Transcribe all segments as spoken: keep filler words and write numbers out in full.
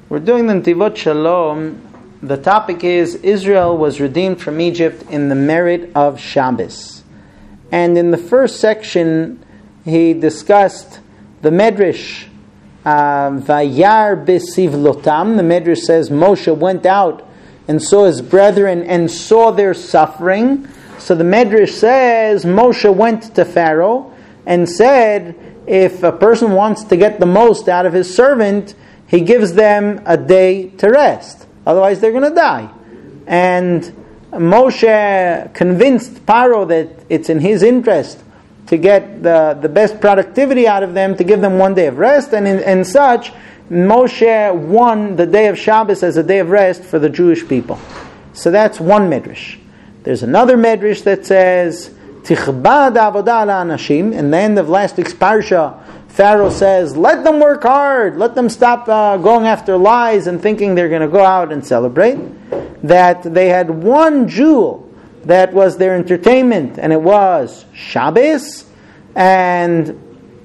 We're doing the Netivot Shalom. The topic is Israel was redeemed from Egypt in the merit of Shabbos. And in the first section, he discussed the Medrash, uh, Vayar Besivlotam. The Medrash says Moshe went out and saw his brethren and saw their suffering. So the Medrash says Moshe went to Pharaoh and said, if a person wants to get the most out of his servant, he gives them a day to rest. Otherwise they're going to die. And Moshe convinced Paro that it's in his interest to get the, the best productivity out of them, to give them one day of rest. And in, in such, Moshe won the day of Shabbos as a day of rest for the Jewish people. So that's one Medrash. There's another Medrash that says, Tichbad avodah la'anashim. In the end of last week's parsha, Pharaoh says, let them work hard, let them stop uh, going after lies and thinking they're going to go out and celebrate. That they had one jewel that was their entertainment, and it was Shabbos, and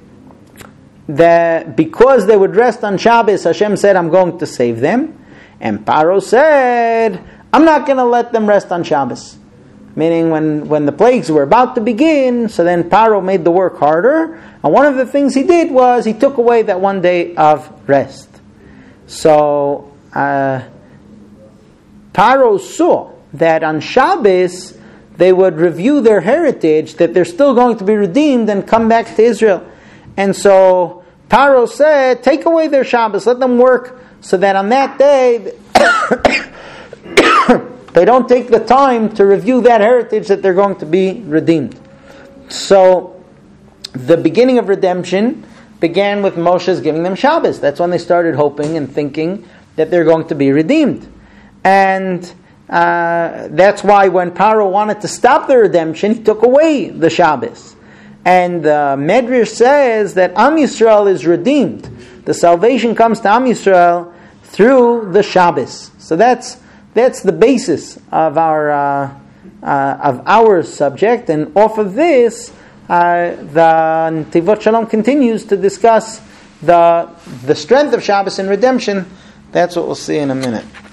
that because they would rest on Shabbos, Hashem said, I'm going to save them. And Paro said, I'm not going to let them rest on Shabbos. Meaning when, when the plagues were about to begin, so then Paro made the work harder. And one of the things he did was he took away that one day of rest. So uh, Paro saw that on Shabbos they would review their heritage, that they're still going to be redeemed and come back to Israel. And so Paro said, take away their Shabbos, let them work so that on that day they don't take the time to review that heritage that they're going to be redeemed. So the beginning of redemption began with Moshe's giving them Shabbos. That's when they started hoping and thinking that they're going to be redeemed. And uh, that's why when Paro wanted to stop the redemption, he took away the Shabbos. And uh, Medrash says that Am Yisrael is redeemed. The salvation comes to Am Yisrael through the Shabbos. So that's that's the basis of our uh, uh, of our subject. And off of this, Uh, the Netivot Shalom continues to discuss the the strength of Shabbos and redemption. That's what we'll see in a minute.